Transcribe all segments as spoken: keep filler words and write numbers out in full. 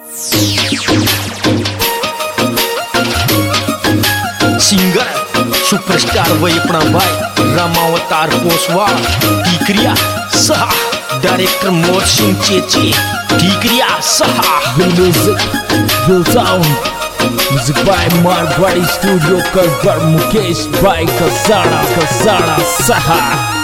Singer superstar वही अपना भाई रामावतार पोसवाल टीकरिया सहा डायरेक्टर मोर सिंह चेची टीकरिया सहा music full sound music by Marwari studio करवर मुकेश भाई कसाड़ा कसाड़ा सहा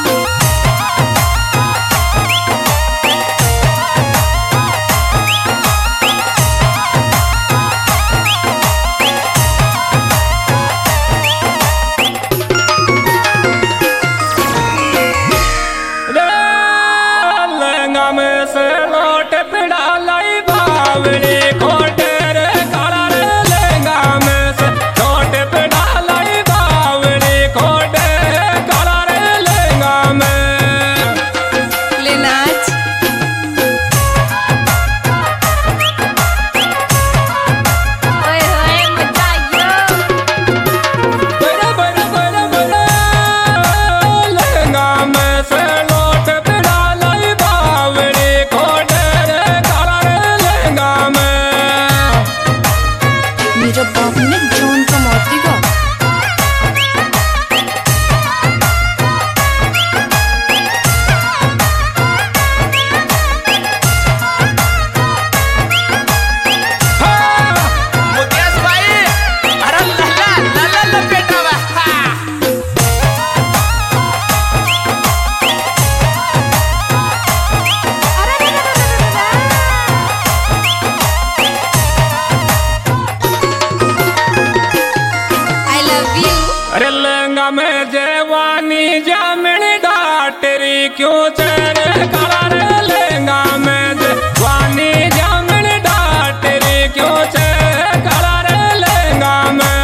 में जवानी जामन डाटरी क्यों तेरे करार लेंगा मैं जवानी जामन डाटरी क्यों तेरे करार लेंगा मैं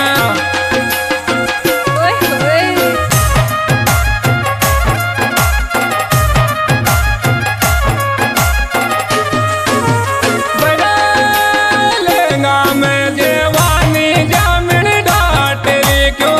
लेंगा मैं जवानी जामन डाटरी क्यों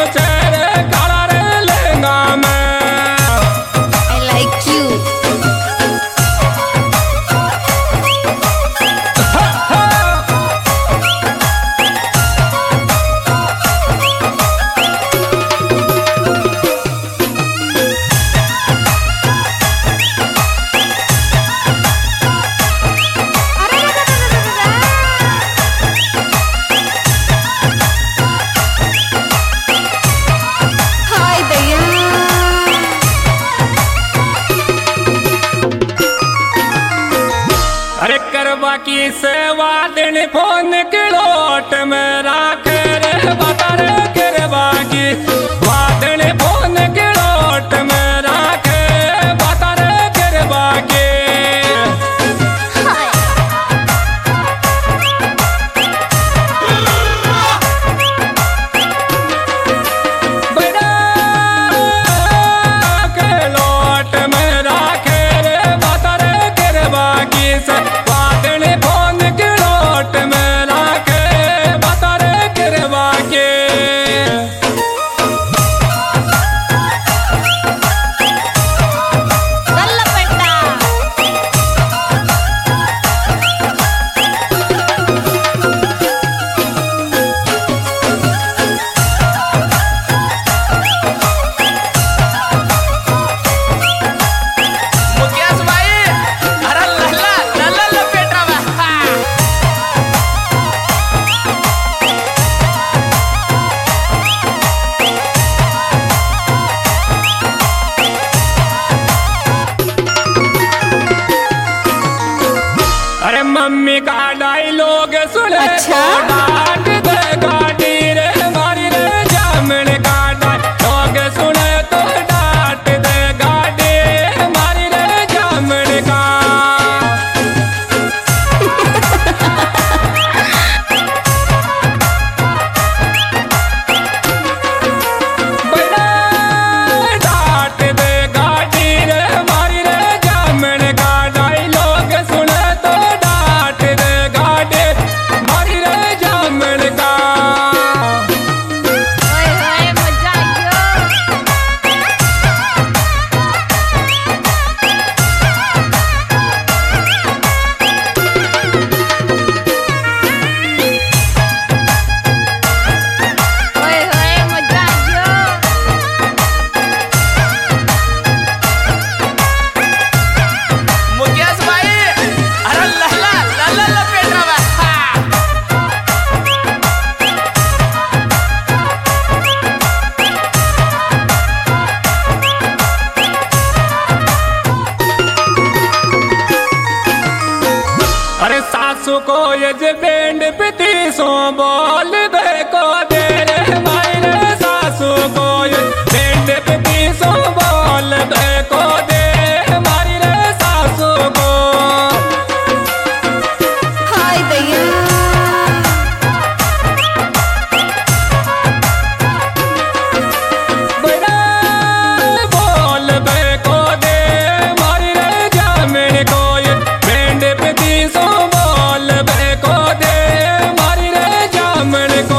करवा की सेवा दिन फोन की लोट में राख रे बता रे करवा की वादन फोन की लोट में राख बता रे करवा की बड़ा के लोट में राख रे बता रे करवा की से मम्मी का डायलॉग सुने अच्छा? तो डांट दे गाड़ी रे मारी रे जामन का डायलॉग सुने तो डांट दे गाड़ी मारी रे जामन का बड़ा डांट दे गाड़ी रे मारी रे जामन का डायलॉग सुने तो मारी रे जामन अरे सासू को ये जे बैंड पिती सो बोल बे को दे रे भाई रे सासू को ये बैंड पिती सो बोल बे को दे मारी रे सासू को हाय दैया बड़ा बोल बे को दे मारी रे जामन को ये बैंड पिती सो बोल बे को दे मारी रे जामन को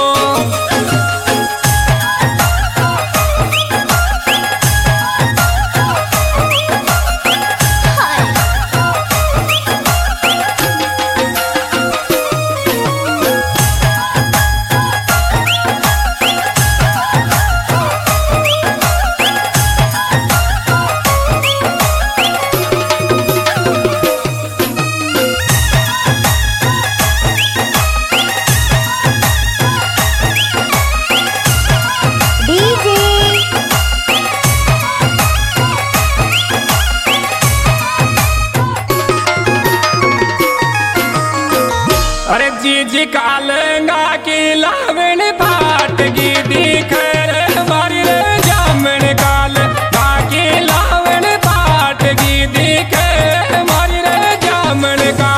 डीजे अरे जी जी कालंगा की लावण फाट की दिख रे मारी रे जामन काल बाकी लावण फाट की दिख मारी रे जामन का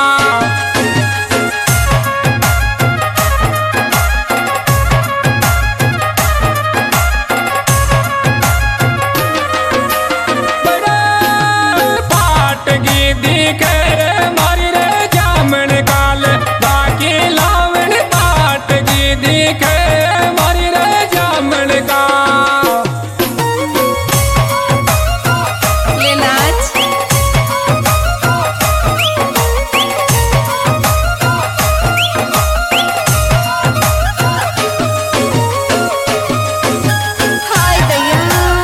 बड़ा फाट की दिख मारी रे जामन काल बाकी लावण फाट की दिख मारी रे जामन का ले नाच हाय दैया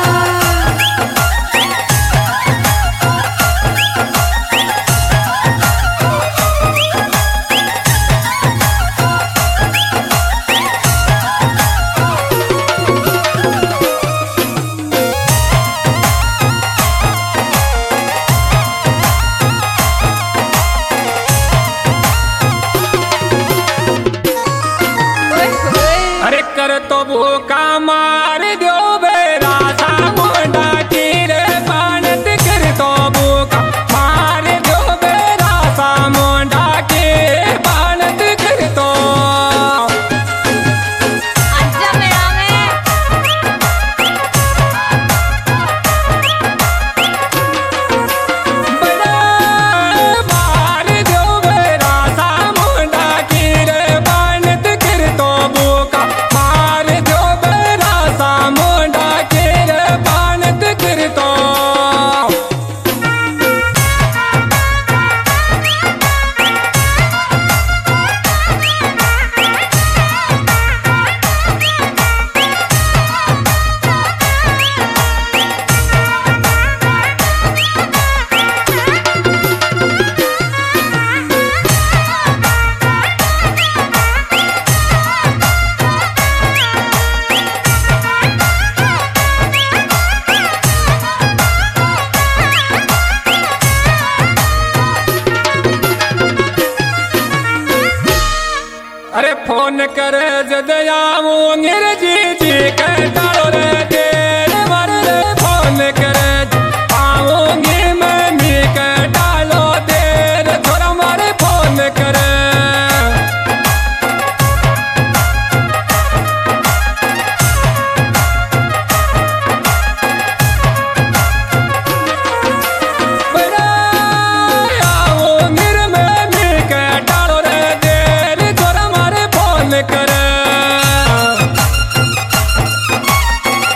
ओए होए अरे कर तो भूखा मार दो बेरा सा मुंडा की रे बानत कर तो भूखा मार दो बेरा सा मुंडा की बानत कर तो आजा मेरा में बड़ा मार दो बेरा सा मुंडा की रे बानत कर तो भूखा मार दो बेरा सा मुंडा की रे बानत कर तो अरे फोन करे जदयामू गिर जी जी के डालो रे देर मर रे फोन करे आऊंगी मैं मी के डालो देर थोड़ा मारे फोन करे बड़ा आऊंगी मैं मी के डालो रे देर थोड़ा मारे फोन करे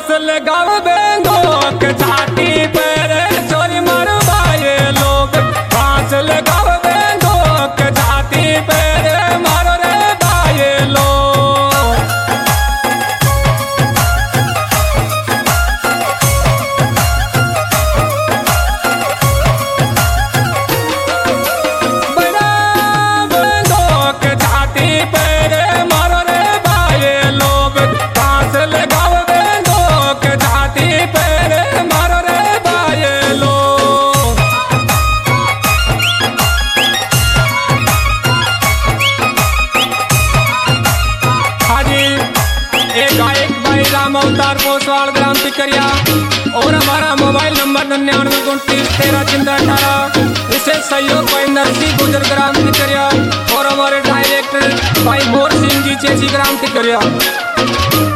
फांस लगाव बेंगो के छाती पर चोरी मरवाए लोग फांस लगाव बेंगो के छाती पर मारो रे भाई लोग बड़ा बेंगो के छाती पर मारो रे भाई लोग फांस लगाव बेंगो के छाती पर मारो रे भाई लोग हाजी एक गायक भाई राम अवतार पोसवाल ग्राम टिकरिया और हमारा मोबाइल नंबर निन्यानवे उनतीस तेरह चिंता अठारह इसे सहयोग भाई नरसी गुजर ग्राम टिकरिया और हमारे डायरेक्टर भाई मोर सिंह जी चेची ग्राम टिकरिया।